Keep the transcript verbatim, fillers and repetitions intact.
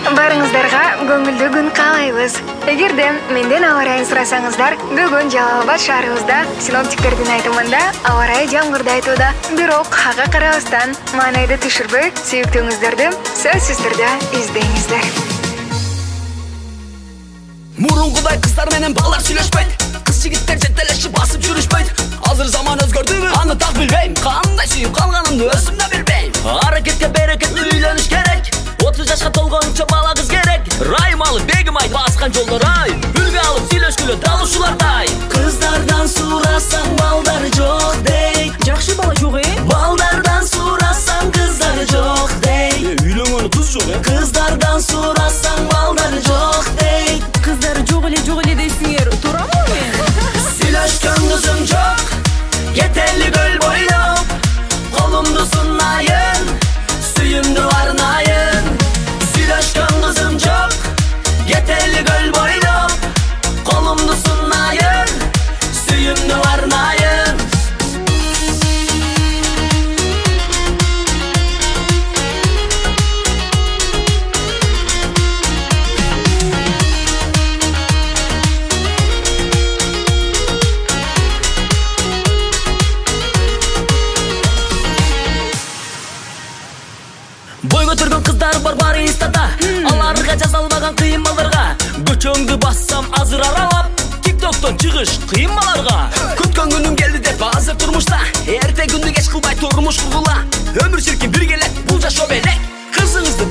Барыңыздарга көңүлдүү күн каалайбыз. Эгерде менден аба ырайын сурасаңыздар, бүгүн Жалал Абад шаарыбызда синоптиктердин айтымында аба ырайы жамгырдай айтууда. Бирок ага карабастан маанайды түшүрбөй, сүйүктүүңүздөрдү сөзсүз түрдө издейиңиздер. Мурункудай кыздар менен балдар сүйлөшпөйт, кыз жигиттер жетелешип басып жүрүшпөйт. Азыр заман өзгөрдүбү, аны так билбейм, кандай сүйүп калганымды өзүм да билбейм. Аракетке берекеттүү үйлөнүш керек, отуз жашка толгончо бала кыз керек. Райым алып бегим айт баскан жолдор ай, үлгү алып сүйлөшкүлө дал ушулардай. Кыздардан сурасаң балдар жок дей, Жакшы бала жок э? Балдардан сурасаң кыздар жок дей. Үйлөнгөн кыз жок э? Кыздардан сурасаң балдар жок дей. Кыздар жок эле жок эле дейсиңер, туурабы мен? Сүйлөшкөн кызым жок, кетели көл бойлоп, колумду сунайын, сүйүмдү арнайын. Сүйлөшкөн кызым жок, кетели көл бойлоп, колумду сунайын, сүйүмдү арнайын. Бой көтөргөн кыздар бар бар инстада, аларга жаза албаган кыйын балдарга. Көчөңдү бассам азыр аралап, тиктоктон чыгыш кыйын баларга. Күткөн күнүм келди деп азыр турмушта, эрте күндү кеч кылбай турмуш кургула. Өмүр чиркин бир келет, бул жашоо белек. Кызыңызды